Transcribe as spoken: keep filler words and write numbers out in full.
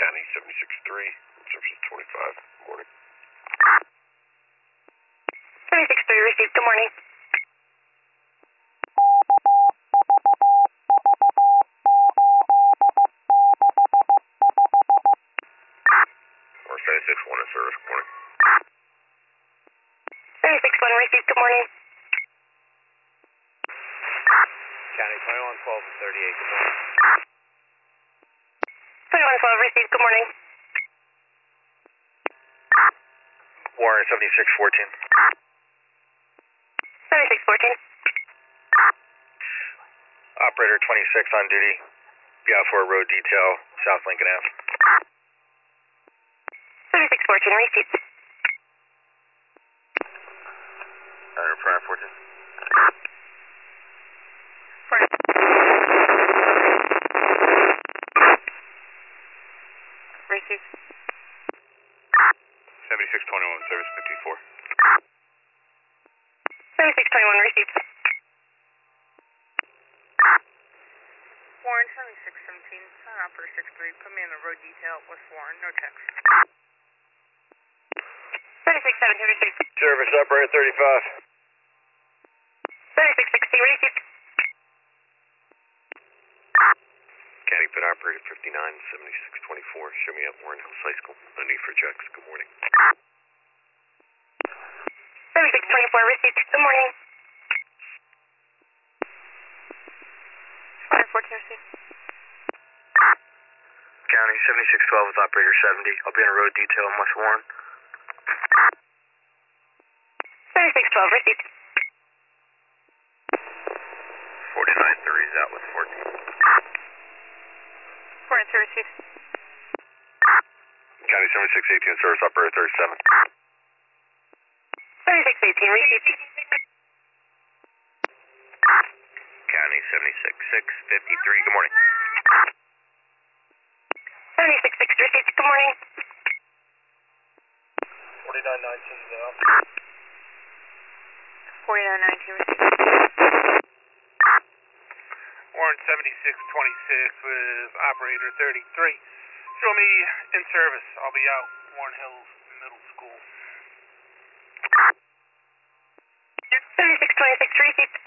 County seventy-six three, service twenty-five, morning. seventy-six three, received, good morning. Or seventy-six one in service, good morning. seventy-six one, received, good morning. County twenty-one twelve and thirty-eight, good morning. twenty-one twelve, received, good morning. Warren seventy-six fourteen. seventy-six fourteen. Operator twenty-six on duty. Be out for a road detail, South Lincoln Avenue. seventy-six fourteen, received. Under front fourteen. Received. seventy-six twenty-one, service fifty-four. seventy-six twenty-one, received. Warren seventy-six seventeen, sign operator six three, put me in the road detail, West Warren, no text. seventy-six seventeen, received. Service operator thirty-five. seventy-six sixteen, received. County pit operator fifty-nine seventy-six twenty-four, show me at Warren Hills High School. No need for checks, good morning. seventy-six twenty-four, received, good morning. five fourteen, received. County seventy-six twelve with operator seventy. I'll be in a road detail in West Warren. seventy-six twelve, received. forty-nine three is out with fourteen. Warren two, received. County seventy-six eighteen, service operator thirty-seven. seventy-six eighteen, received. County seventy-six six fifty-three, good morning. seventy-six six, received, good morning. forty-nine nineteen is out. forty-nine nineteen, received. Warren seventy-six twenty-six with operator thirty-three. Show me in service. I'll be out Warren Hills Middle School. seventy-six twenty-six, received.